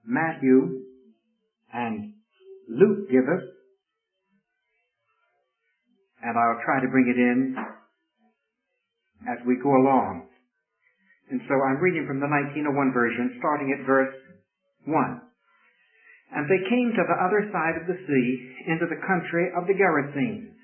Matthew and Luke give us, and I'll try to bring it in as we go along. And so I'm reading from the 1901 version, starting at verse 1. And they came to the other side of the sea, into the country of the Gerasenes.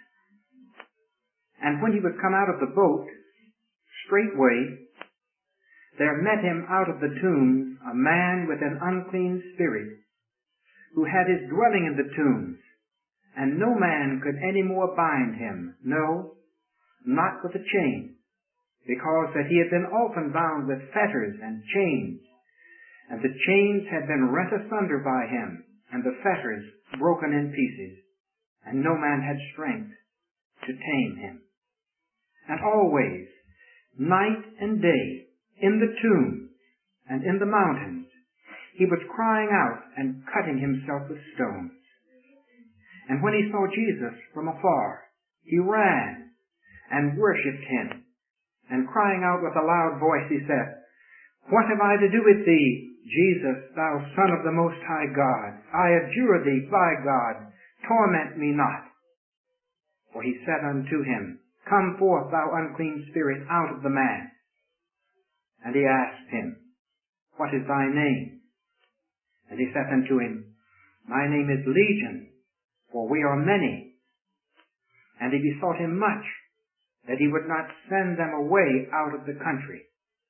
And when he was come out of the boat, straightway there met him out of the tombs a man with an unclean spirit, who had his dwelling in the tombs, and no man could any more bind him, no, not with a chain, because that he had been often bound with fetters and chains, and the chains had been rent asunder by him, and the fetters broken in pieces, and no man had strength to tame him. And always, night and day, in the tombs and in the mountains, he was crying out and cutting himself with stones. And when he saw Jesus from afar, he ran and worshipped him, and crying out with a loud voice, he said, What have I to do with thee, Jesus, thou Son of the Most High God? I adjure thee by God, torment me not. For he said unto him, Come forth, thou unclean spirit, out of the man. And he asked him, What is thy name? And he said unto him, My name is Legion, for we are many. And he besought him much that he would not send them away out of the country.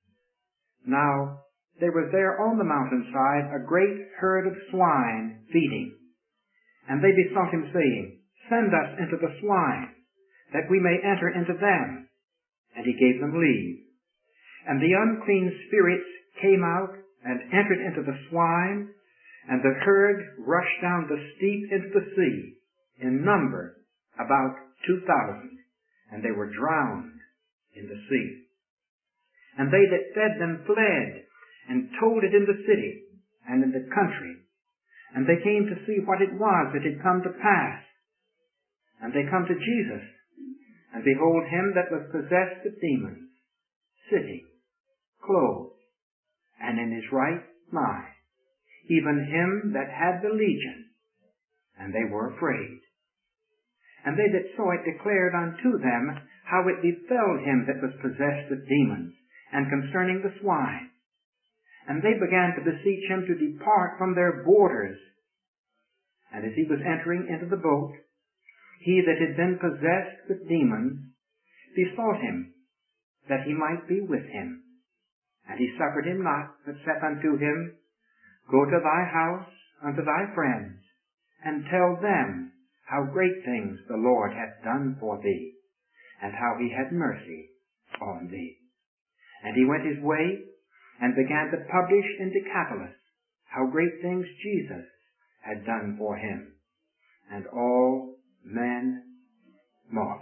Now there was there on the mountainside a great herd of swine feeding. And they besought him, saying, Send us into the swine, that we may enter into them. And he gave them leave. And the unclean spirits came out and entered into the swine, and the herd rushed down the steep into the sea, in number about 2,000, and they were drowned in the sea. And they that fed them fled, and told it in the city and in the country. And they came to see what it was that had come to pass. And they come to Jesus, and behold him that was possessed with demons, sitting, clothed, and in his right mind, even him that had the legion, and they were afraid. And they that saw it declared unto them how it befell him that was possessed with demons, and concerning the swine. And they began to beseech him to depart from their borders. And as he was entering into the boat, he that had been possessed with demons besought him that he might be with him. And he suffered him not, but said unto him, Go to thy house unto thy friends, and tell them how great things the Lord hath done for thee, and how he had mercy on thee. And he went his way, and began to publish in Decapolis how great things Jesus had done for him. And all men marveled.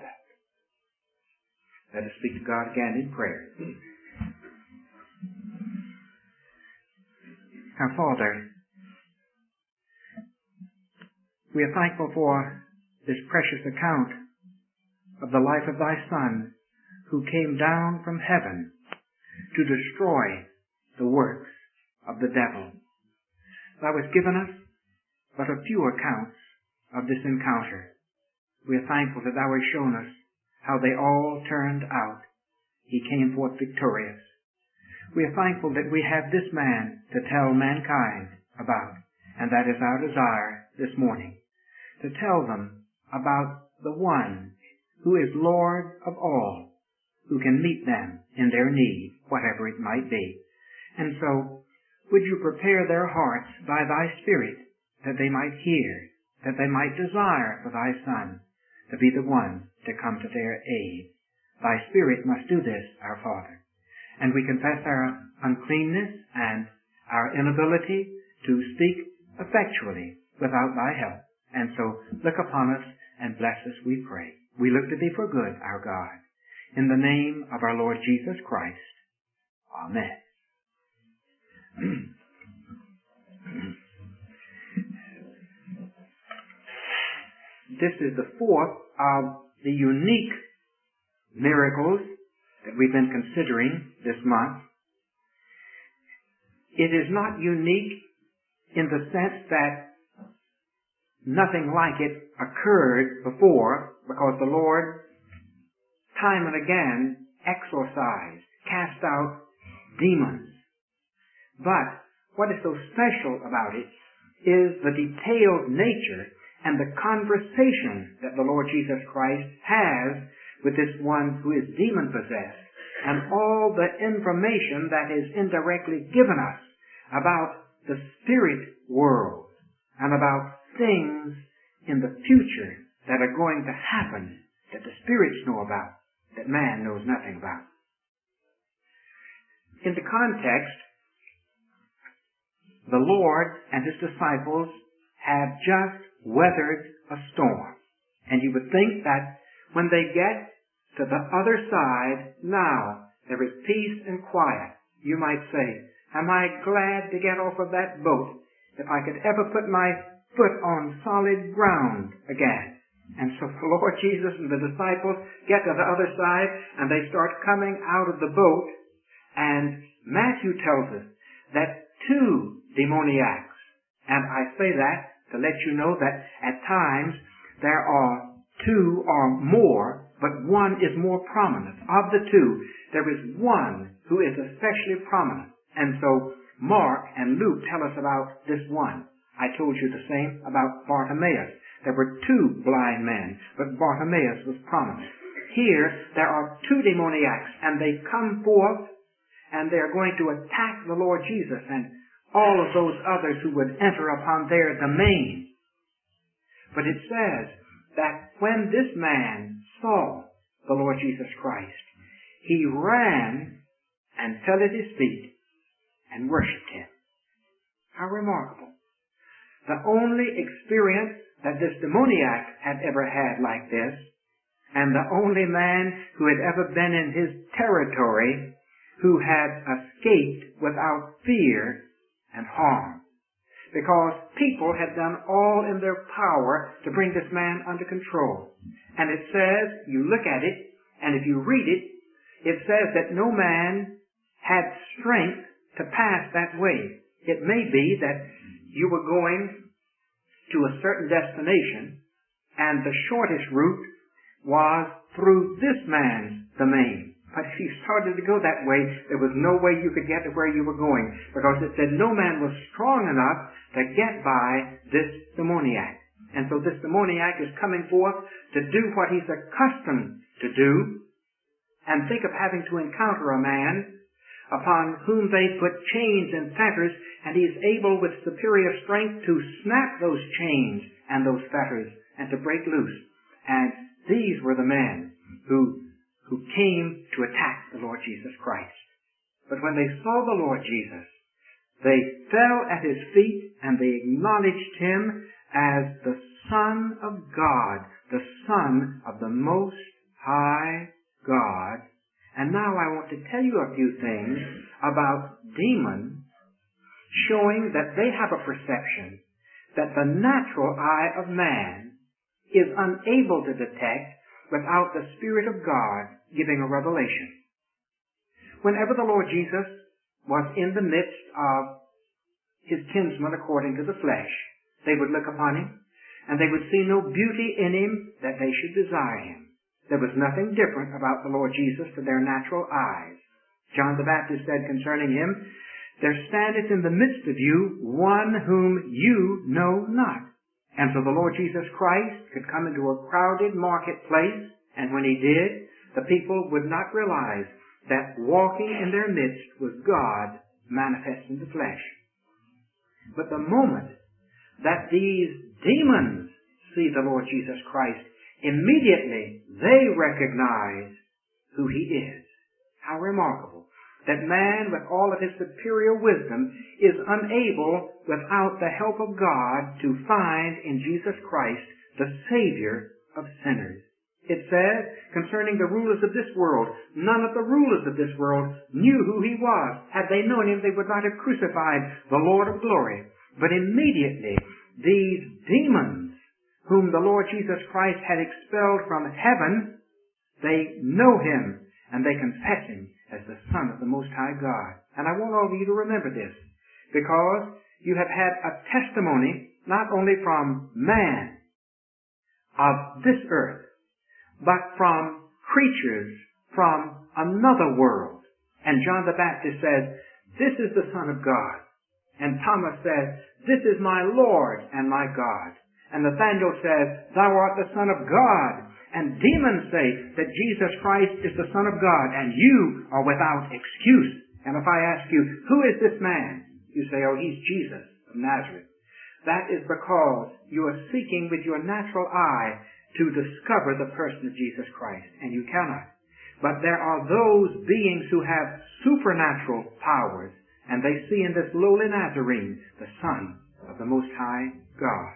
Let us speak to God again in prayer. Our Father, we are thankful for this precious account of the life of thy Son, who came down from heaven to destroy the works of the devil. Thou hast given us but a few accounts of this encounter. We are thankful that thou hast shown us how they all turned out. He came forth victorious. We are thankful that we have this man to tell mankind about, and that is our desire this morning, to tell them about the one who is Lord of all, who can meet them in their need, whatever it might be. And so, would you prepare their hearts by thy Spirit, that they might hear, that they might desire for thy Son to be the one to come to their aid. Thy Spirit must do this, our Father. And we confess our uncleanness and our inability to speak effectually without thy help. And so look upon us and bless us, we pray. We look to thee for good, our God. In the name of our Lord Jesus Christ. Amen. This is the fourth of the unique miracles that we've been considering this month. It is not unique in the sense that nothing like it occurred before, because the Lord, time and again, exorcised, cast out demons. But what is so special about it is the detailed nature and the conversation that the Lord Jesus Christ has with this one who is demon-possessed, and all the information that is indirectly given us about the spirit world and about things in the future that are going to happen that the spirits know about, that man knows nothing about. In the context, the Lord and His disciples have just weathered a storm. And you would think that when they get to the other side, now there is peace and quiet. You might say, am I glad to get off of that boat if I could ever put my foot on solid ground again? And so the Lord Jesus and the disciples get to the other side and they start coming out of the boat, and Matthew tells us that 2 demoniacs, and I say that to let you know that at times there are 2 or more, but one is more prominent. Of the 2, there is one who is especially prominent. And so Mark and Luke tell us about this one. I told you the same about Bartimaeus. There were 2 blind men, but Bartimaeus was prominent. Here, there are 2 demoniacs, and they come forth, and they're going to attack the Lord Jesus and all of those others who would enter upon their domain. But it says that when this man saw the Lord Jesus Christ, he ran and fell at his feet and worshipped Him. How remarkable. The only experience that this demoniac had ever had like this, and the only man who had ever been in his territory who had escaped without fear and harm. Because people had done all in their power to bring this man under control. And it says, you look at it, and if you read it, it says that no man had strength to pass that way. It may be that you were going to a certain destination, and the shortest route was through this man's domain. But if you started to go that way, there was no way you could get to where you were going, because it said no man was strong enough to get by this demoniac. And so this demoniac is coming forth to do what he's accustomed to do, and think of having to encounter a man upon whom they put chains and fetters, and he is able with superior strength to snap those chains and those fetters and to break loose. And these were the men who came to attack the Lord Jesus Christ. But when they saw the Lord Jesus, they fell at His feet and they acknowledged Him as the Son of God, the Son of the Most High God. And now I want to tell you a few things about demons, showing that they have a perception that the natural eye of man is unable to detect without the Spirit of God giving a revelation. Whenever the Lord Jesus was in the midst of His kinsmen according to the flesh, they would look upon Him, and they would see no beauty in Him that they should desire Him. There was nothing different about the Lord Jesus to their natural eyes. John the Baptist said concerning Him, "There standeth in the midst of you one whom you know not." And so the Lord Jesus Christ could come into a crowded marketplace, and when He did, the people would not realize that walking in their midst was God manifest in the flesh. But the moment that these demons see the Lord Jesus Christ, immediately they recognize who He is. How remarkable that man, with all of his superior wisdom, is unable, without the help of God, to find in Jesus Christ the Savior of sinners. It says, concerning the rulers of this world, none of the rulers of this world knew who He was. Had they known Him, they would not have crucified the Lord of glory. But immediately, these demons, whom the Lord Jesus Christ had expelled from heaven, they know Him, and they confess Him as the Son of the Most High God. And I want all of you to remember this, because you have had a testimony not only from man of this earth, but from creatures from another world. And John the Baptist says, "This is the Son of God." And Thomas says, "This is my Lord and my God." And Nathanael says, "Thou art the Son of God." And demons say that Jesus Christ is the Son of God, and you are without excuse. And if I ask you, who is this man? You say, "Oh, he's Jesus of Nazareth." That is because you are seeking with your natural eye to discover the person of Jesus Christ, and you cannot. But there are those beings who have supernatural powers, and they see in this lowly Nazarene the Son of the Most High God.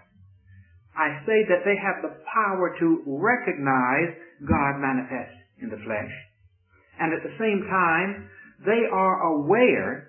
I say that they have the power to recognize God manifest in the flesh, and at the same time, they are aware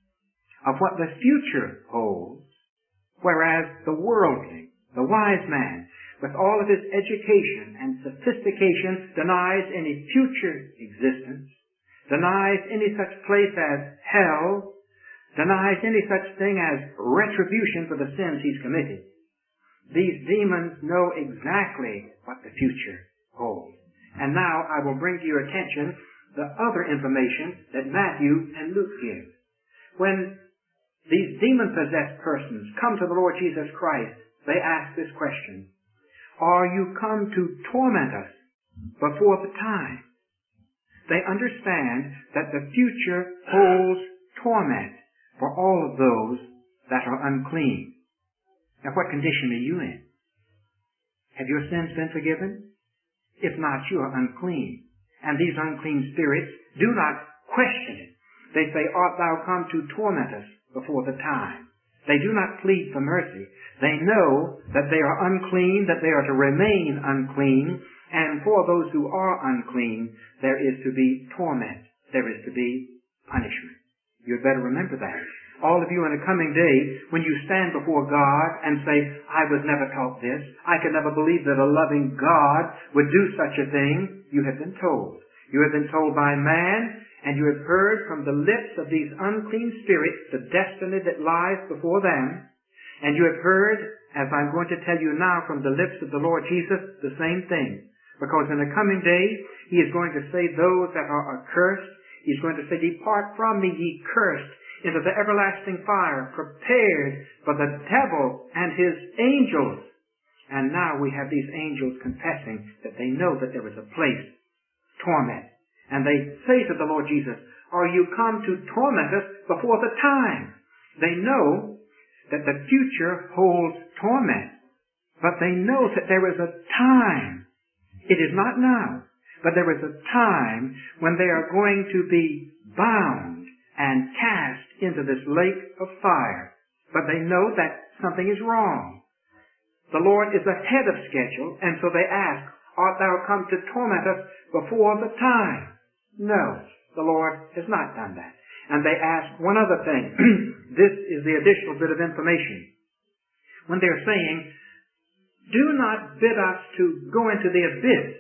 of what the future holds, whereas the worldling, the wise man, with all of his education and sophistication, denies any future existence, denies any such place as hell, denies any such thing as retribution for the sins he's committed. These demons know exactly what the future holds. And now I will bring to your attention the other information that Matthew and Luke give. When these demon-possessed persons come to the Lord Jesus Christ, they ask this question: "Are you come to torment us before the time?" They understand that the future holds torment for all of those that are unclean. Now, what condition are you in? Have your sins been forgiven? If not, you are unclean. And these unclean spirits do not question it. They say, "Art thou come to torment us before the time?" They do not plead for mercy. They know that they are unclean, that they are to remain unclean, and for those who are unclean, there is to be torment. There is to be punishment. You had better remember that. All of you in a coming day, when you stand before God and say, "I was never taught this. I could never believe that a loving God would do such a thing," you have been told. You have been told by man, and you have heard from the lips of these unclean spirits the destiny that lies before them. And you have heard, as I'm going to tell you now from the lips of the Lord Jesus, the same thing. Because in the coming day, He is going to say those that are accursed, He's going to say, "Depart from me, ye cursed, into the everlasting fire, prepared for the devil and his angels." And now we have these angels confessing that they know that there is a place, torment. And they say to the Lord Jesus, "Are you come to torment us before the time?" They know that the future holds torment, but they know that there is a time. It is not now, but there is a time when they are going to be bound and cast into this lake of fire. But they know that something is wrong. The Lord is ahead of schedule, and so they ask, "Art thou come to torment us before the time?" No, the Lord has not done that. And they ask one other thing. This is the additional bit of information. When they're saying, "Do not bid us to go into the abyss,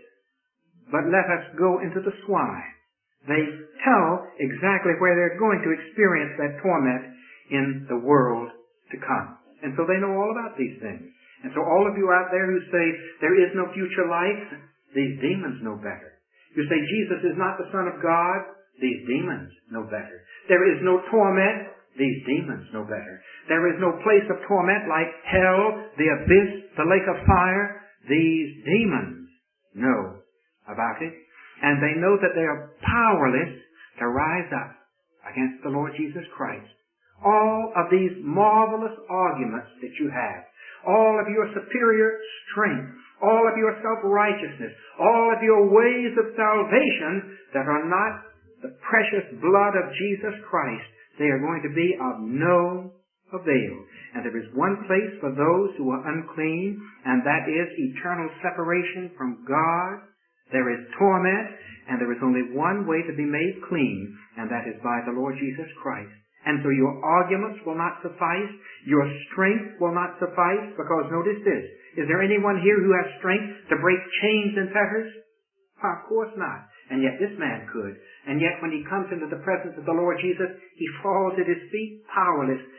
but let us go into the swine," they tell exactly where they're going to experience that torment in the world to come. And so they know all about these things. And so all of you out there who say there is no future life, these demons know better. You say Jesus is not the Son of God, these demons know better. There is no torment, these demons know better. There is no place of torment like hell, the abyss, the lake of fire. These demons know about it. And they know that they are powerless to rise up against the Lord Jesus Christ. All of these marvelous arguments that you have, all of your superior strength, all of your self-righteousness, all of your ways of salvation that are not the precious blood of Jesus Christ, they are going to be of no avail. And there is one place for those who are unclean, and that is eternal separation from God. There is torment, and there is only one way to be made clean, and that is by the Lord Jesus Christ. And so your arguments will not suffice, your strength will not suffice, because notice this, is there anyone here who has strength to break chains and fetters? Of course not. And yet this man could. And yet when he comes into the presence of the Lord Jesus, he falls at his feet powerless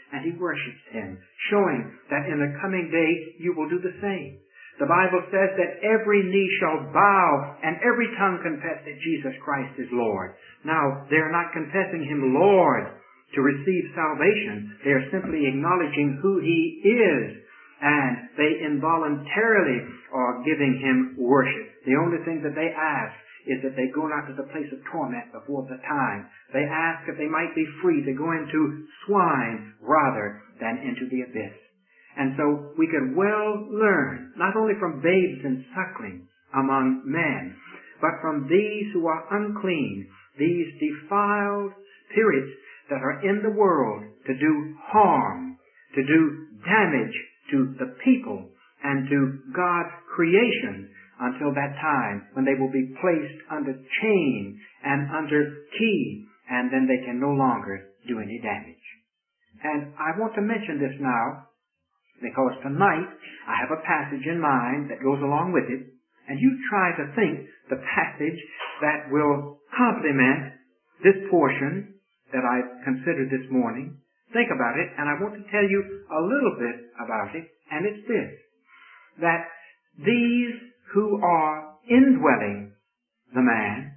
and he worships him, showing that in the coming day you will do the same. The Bible says that every knee shall bow and every tongue confess that Jesus Christ is Lord. Now, they are not confessing him Lord to receive salvation. They are simply acknowledging who he is, and they involuntarily are giving him worship. The only thing that they ask is that they go not to the place of torment before the time. They ask if they might be free to go into swine rather than into the abyss. And so we could well learn, not only from babes and sucklings among men, but from these who are unclean, these defiled spirits that are in the world to do harm, to do damage to the people and to God's creation until that time when they will be placed under chain and under key, and then they can no longer do any damage. And I want to mention this now, because tonight I have a passage in mind that goes along with it, and you try to think the passage that will complement this portion that I've considered this morning. Think about it, and I want to tell you a little bit about it, and it's this, that these who are indwelling the man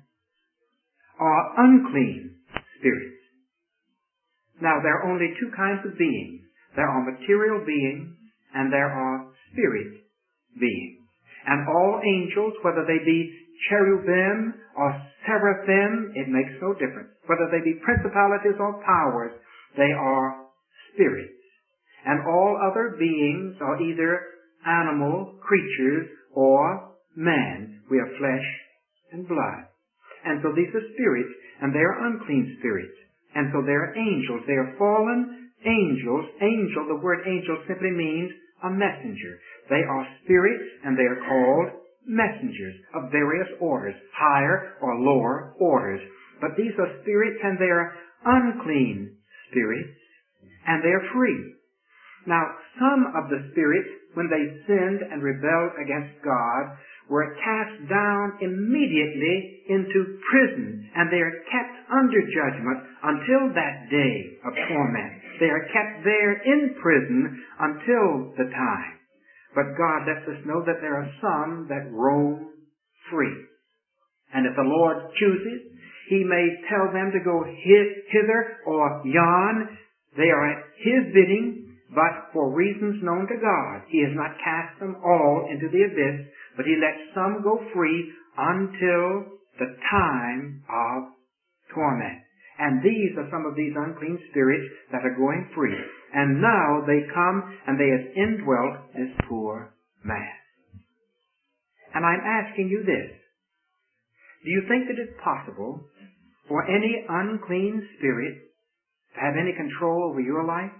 are unclean spirits. Now, there are only two kinds of beings. There are material beings and there are spirit beings. And all angels, whether they be cherubim or seraphim, it makes no difference. Whether they be principalities or powers, they are spirits. And all other beings are either animal creatures or man. We are flesh and blood. And so these are spirits, and they are unclean spirits. And so they are angels. They are fallen angels. Angel, the word angel simply means a messenger. They are spirits, and they are called messengers of various orders, higher or lower orders. But these are spirits, and they are unclean spirits, and they are free. Now, some of the spirits, when they sinned and rebelled against God, were cast down immediately into prison, and they are kept under judgment until that day of torment. They are kept there in prison until the time. But God lets us know that there are some that roam free. And if the Lord chooses, he may tell them to go hither or yon. They are at his bidding, but for reasons known to God. He has not cast them all into the abyss, but he lets some go free until the time of torment. And these are some of these unclean spirits that are going free. And now they come and they have indwelt this poor man. And I'm asking you this. Do you think that it's possible for any unclean spirit to have any control over your life?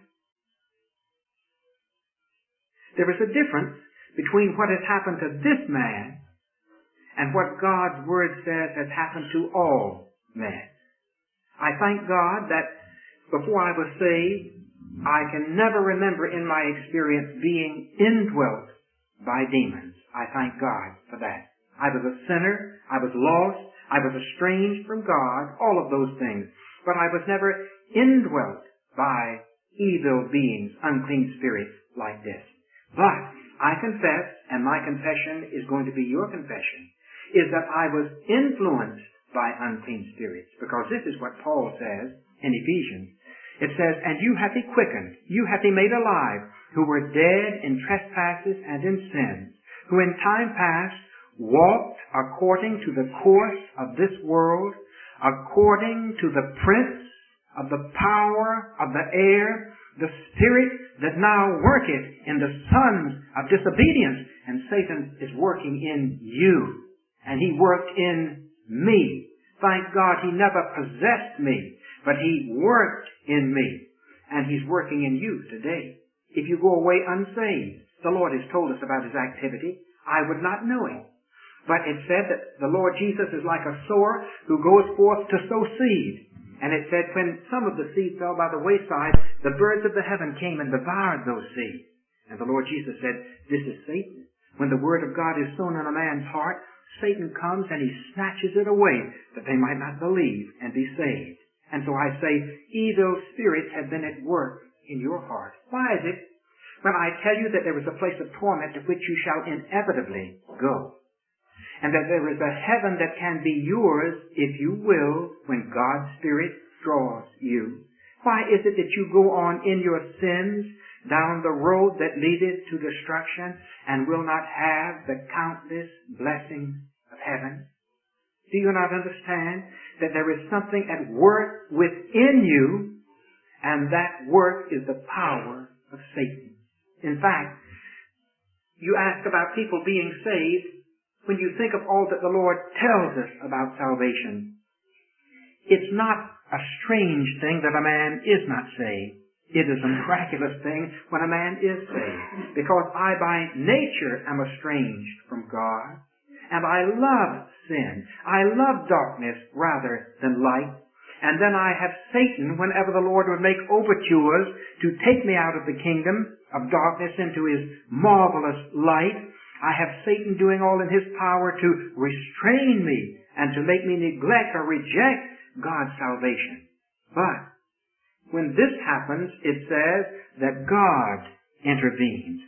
There is a difference between what has happened to this man and what God's Word says has happened to all men. I thank God that before I was saved, I can never remember in my experience being indwelt by demons. I thank God for that. I was a sinner. I was lost. I was estranged from God, all of those things. But I was never indwelt by evil beings, unclean spirits like this. But I confess, and my confession is going to be your confession, is that I was influenced by unclean spirits. Because this is what Paul says in Ephesians. It says, "And you hath he quickened, you hath he made alive, who were dead in trespasses and in sins, who in time past walked according to the course of this world, according to the prince of the power of the air, the spirit that now worketh in the sons of disobedience." And Satan is working in you. And he worked in me. Thank God he never possessed me, but he worked in me. And he's working in you today. If you go away unsaved, the Lord has told us about his activity. I would not know him. But it said that the Lord Jesus is like a sower who goes forth to sow seed. And it said when some of the seed fell by the wayside, the birds of the heaven came and devoured those seeds. And the Lord Jesus said, this is Satan. When the word of God is sown in a man's heart, Satan comes and he snatches it away that they might not believe and be saved. And so I say, evil spirits have been at work in your heart. Why is it when I tell you that there is a place of torment to which you shall inevitably go, and that there is a heaven that can be yours if you will when God's Spirit draws you? Why is it that you go on in your sins down the road that leadeth to destruction and will not have the countless blessings of heaven? Do you not understand that there is something at work within you, and that work is the power of Satan? In fact, you ask about people being saved. When you think of all that the Lord tells us about salvation, it's not a strange thing that a man is not saved. It is a miraculous thing when a man is saved, because I by nature am estranged from God, and I love sin. I love darkness rather than light. And then I have Satan, whenever the Lord would make overtures to take me out of the kingdom of darkness into His marvelous light, I have Satan doing all in his power to restrain me and to make me neglect or reject God's salvation. But when this happens, it says that God intervenes.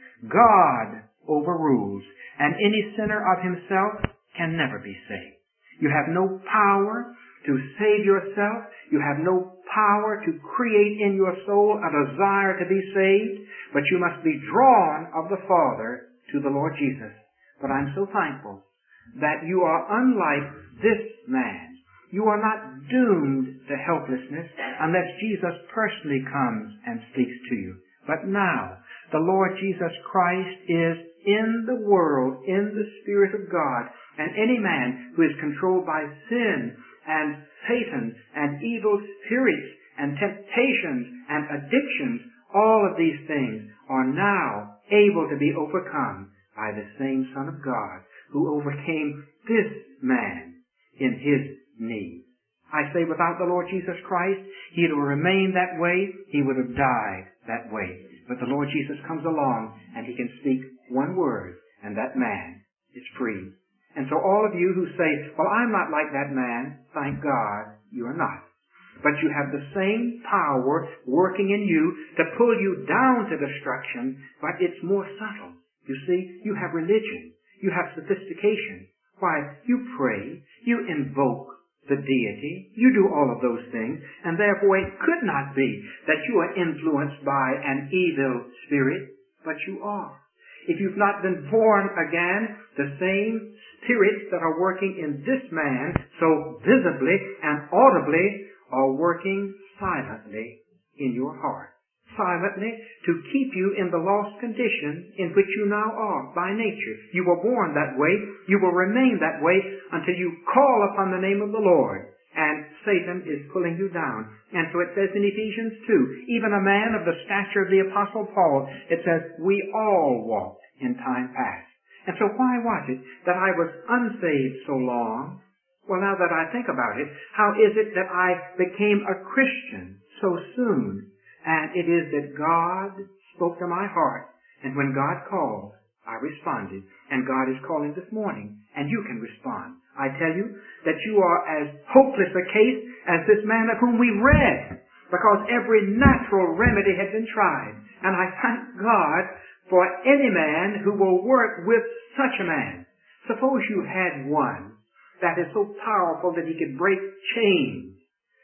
God overrules. And any sinner of himself can never be saved. You have no power to save yourself. You have no power to create in your soul a desire to be saved. But you must be drawn of the Father to the Lord Jesus. But I'm so thankful that you are unlike this man. You are not doomed to helplessness unless Jesus personally comes and speaks to you. But now, the Lord Jesus Christ is in the world, in the Spirit of God, and any man who is controlled by sin and Satan and evil spirits and temptations and addictions, all of these things are now able to be overcome by the same Son of God who overcame this man in his need. I say without the Lord Jesus Christ, he would have remained that way. He would have died that way. But the Lord Jesus comes along and he can speak one word and that man is free. And so all of you who say, well, I'm not like that man, thank God you are not. But you have the same power working in you to pull you down to destruction, but it's more subtle. You see, you have religion. You have sophistication. Why, you pray. You invoke the deity. You do all of those things. And therefore it could not be that you are influenced by an evil spirit, but you are. If you've not been born again, the same spirits that are working in this man so visibly and audibly are working silently in your heart. Silently to keep you in the lost condition in which you now are by nature. You were born that way. You will remain that way until you call upon the name of the Lord. And Satan is pulling you down. And so it says in Ephesians 2, even a man of the stature of the Apostle Paul, it says, we all walked in time past. And so why was it that I was unsaved so long? Well, now that I think about it, how is it that I became a Christian so soon? And it is that God spoke to my heart. And when God called, I responded. And God is calling this morning. And you can respond. I tell you that you are as hopeless a case as this man of whom we read. Because every natural remedy had been tried. And I thank God for any man who will work with such a man. Suppose you had one that is so powerful that he could break chains.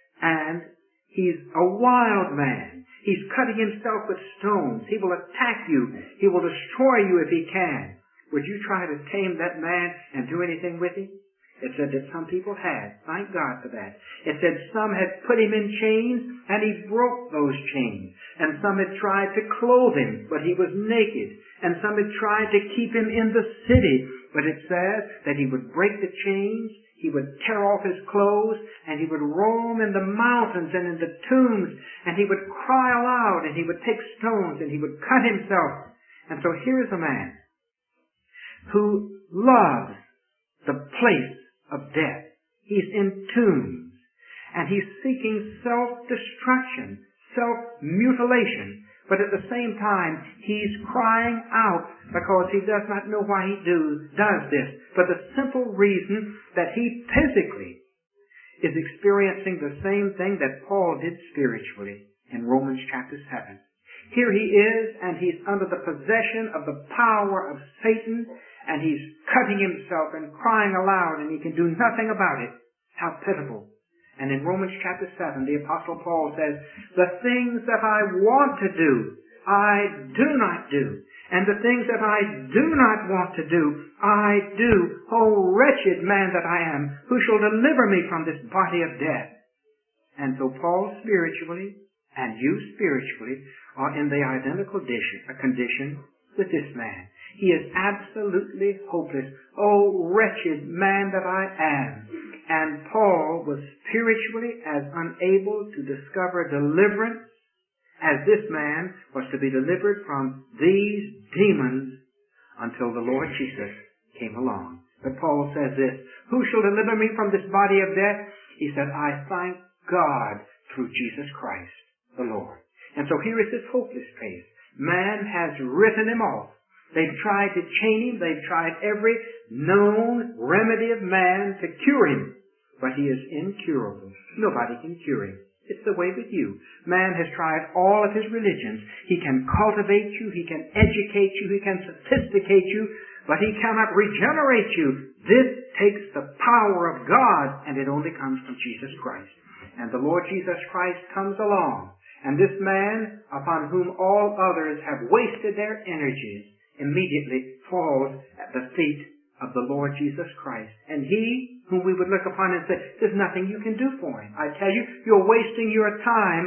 And he's a wild man. He's cutting himself with stones. He will attack you. He will destroy you if he can. Would you try to tame that man and do anything with him? It said that some people had. Thank God for that. It said some had put him in chains and he broke those chains. And some had tried to clothe him, but he was naked. And some had tried to keep him in the city. But it says that he would break the chains, he would tear off his clothes, and he would roam in the mountains and in the tombs, and he would cry aloud, and he would take stones, and he would cut himself. And so here's a man who loves the place of death. He's in tombs, and he's seeking self-destruction, self-mutilation. But at the same time, he's crying out because he does not know why he does this. For the simple reason that he physically is experiencing the same thing that Paul did spiritually in Romans chapter 7. Here he is, and he's under the possession of the power of Satan, and he's cutting himself and crying aloud, and he can do nothing about it. How pitiful. And in Romans chapter 7, the Apostle Paul says, the things that I want to do, I do not do. And the things that I do not want to do, I do. O wretched man that I am, who shall deliver me from this body of death? And so Paul spiritually, and you spiritually, are in the identical condition with this man. He is absolutely hopeless. O wretched man that I am. And Paul was spiritually as unable to discover deliverance as this man was to be delivered from these demons until the Lord Jesus came along. But Paul says this, who shall deliver me from this body of death? He said, I thank God through Jesus Christ, the Lord. And so here is this hopeless case. Man has written him off. They've tried to chain him. They've tried every known remedy of man to cure him. But he is incurable. Nobody can cure him. It's the way with you. Man has tried all of his religions. He can cultivate you. He can educate you. He can sophisticate you. But he cannot regenerate you. This takes the power of God, and it only comes from Jesus Christ. And the Lord Jesus Christ comes along. And this man, upon whom all others have wasted their energies, immediately falls at the feet of the Lord Jesus Christ. And he, whom we would look upon and say, there's nothing you can do for him. I tell you, you're wasting your time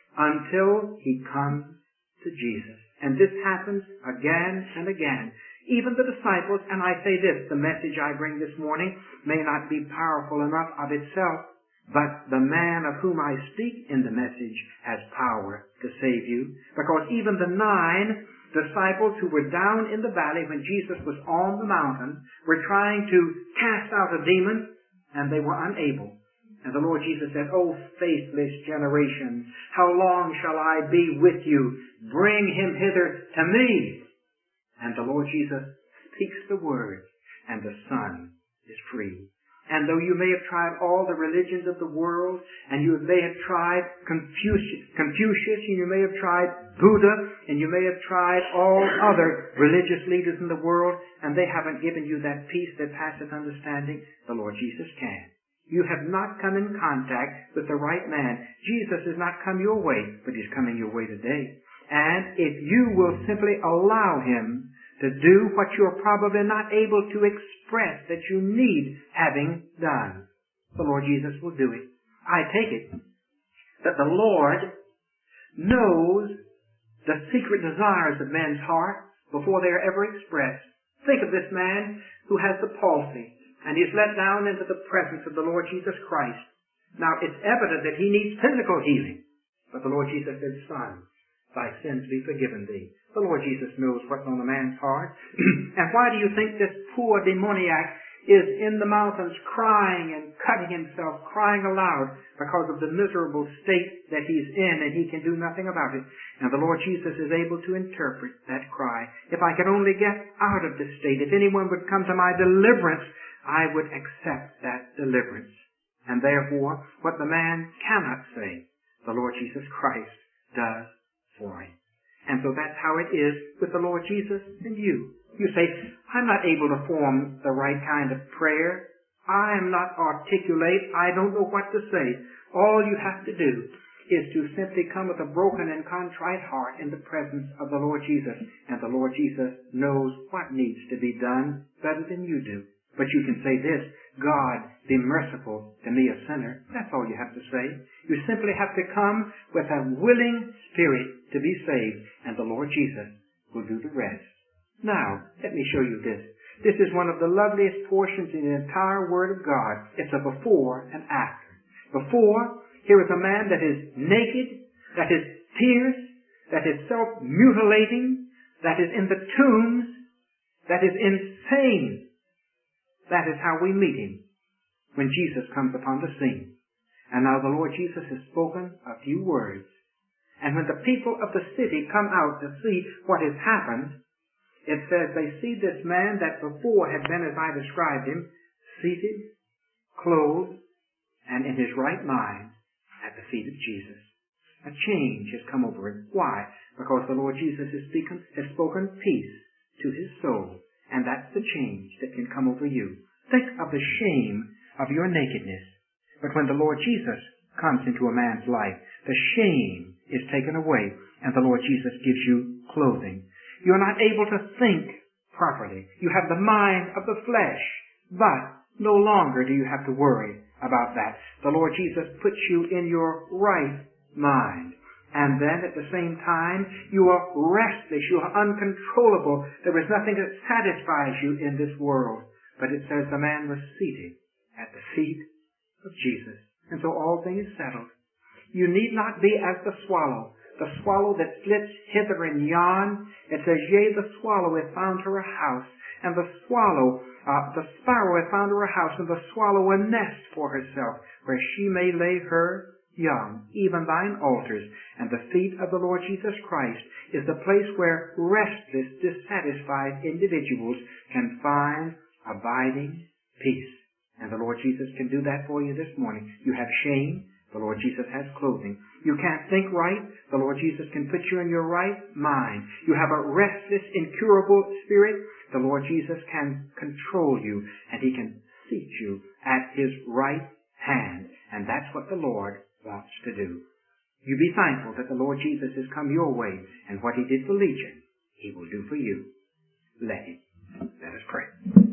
until he comes to Jesus. And this happens again and again. Even the disciples, and I say this, the message I bring this morning may not be powerful enough of itself, but the man of whom I speak in the message has power to save you. Because even the 9 disciples who were down in the valley when Jesus was on the mountain were trying to cast out a demon, and they were unable. And the Lord Jesus said, O faithless generation, how long shall I be with you? Bring him hither to me. And the Lord Jesus speaks the word, and the son is free. And though you may have tried all the religions of the world, and you may have tried Confucius, and you may have tried Buddha, and you may have tried all other religious leaders in the world, and they haven't given you that peace that passeth understanding, the Lord Jesus can. You have not come in contact with the right man. Jesus has not come your way, but he's coming your way today. And if you will simply allow him to do what you're probably not able to express that you need having done, the Lord Jesus will do it. I take it that the Lord knows the secret desires of men's heart before they are ever expressed. Think of this man who has the palsy, and he's let down into the presence of the Lord Jesus Christ. Now, it's evident that he needs physical healing, but the Lord Jesus said, Son, thy sins be forgiven thee. The Lord Jesus knows what's on the man's heart. And why do you think this poor demoniac is in the mountains crying and cutting himself, crying aloud because of the miserable state that he's in, and he can do nothing about it? And the Lord Jesus is able to interpret that cry. If I could only get out of this state, if anyone would come to my deliverance, I would accept that deliverance. And therefore, what the man cannot say, the Lord Jesus Christ does for him. And so that's how it is with the Lord Jesus and you. You say, I'm not able to form the right kind of prayer. I am not articulate. I don't know what to say. All you have to do is to simply come with a broken and contrite heart in the presence of the Lord Jesus. And the Lord Jesus knows what needs to be done better than you do. But you can say this, God, be merciful to me, a sinner. That's all you have to say. You simply have to come with a willing spirit to be saved, and the Lord Jesus will do the rest. Now, let me show you this. This is one of the loveliest portions in the entire Word of God. It's a before and after. Before, here is a man that is naked, that is pierced, that is self-mutilating, that is in the tombs, that is insane. That is how we meet him when Jesus comes upon the scene. And now the Lord Jesus has spoken a few words. And when the people of the city come out to see what has happened, it says they see this man that before had been as I described him, seated, clothed, and in his right mind at the feet of Jesus. A change has come over him. Why? because the Lord Jesus has spoken peace to his soul, and that's the change that can come over you. Think of the shame of your nakedness. But when the Lord Jesus comes into a man's life, the shame is taken away, and the Lord Jesus gives you clothing. You're not able to think properly. You have the mind of the flesh, but no longer do you have to worry about that. The Lord Jesus puts you in your right mind. And then at the same time, you are restless, you are uncontrollable. There is nothing that satisfies you in this world. But it says the man was seated at the feet of Jesus. And so all things settled. You need not be as the swallow that flits hither and yon. It says, yea, the swallow hath found her a house, and the sparrow hath found her a house, and the swallow a nest for herself, where she may lay her young, even thine altars. And the feet of the Lord Jesus Christ is the place where restless, dissatisfied individuals can find abiding peace. And the Lord Jesus can do that for you this morning. You have shame, the Lord Jesus has clothing. You can't think right, the Lord Jesus can put you in your right mind. You have a restless, incurable spirit, the Lord Jesus can control you, and he can seat you at his right hand. And that's what the Lord wants to do. You be thankful that the Lord Jesus has come your way, and what he did for Legion, he will do for you. Let him. Let us pray.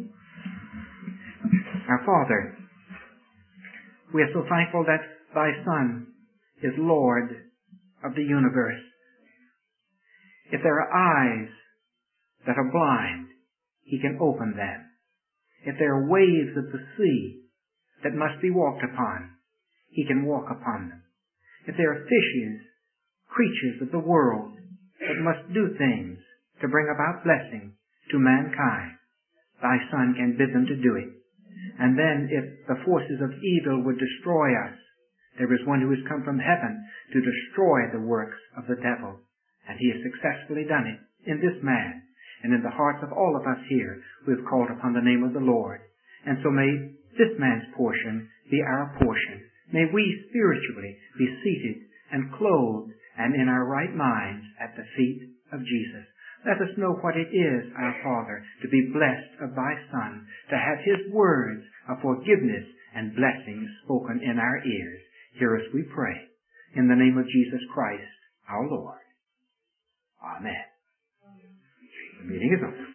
Our Father, we are so thankful that thy Son is Lord of the universe. If there are eyes that are blind, he can open them. If there are waves of the sea that must be walked upon, he can walk upon them. If there are fishes, creatures of the world, that must do things to bring about blessing to mankind, thy Son can bid them to do it. And then if the forces of evil would destroy us, there is one who has come from heaven to destroy the works of the devil. And he has successfully done it in this man and in the hearts of all of us here who have called upon the name of the Lord. And so may this man's portion be our portion. May we spiritually be seated and clothed and in our right minds at the feet of Jesus. Let us know what it is, our Father, to be blessed of thy Son, to have his words of forgiveness and blessings spoken in our ears. Hear us, we pray, in the name of Jesus Christ, our Lord. Amen. The meeting is over.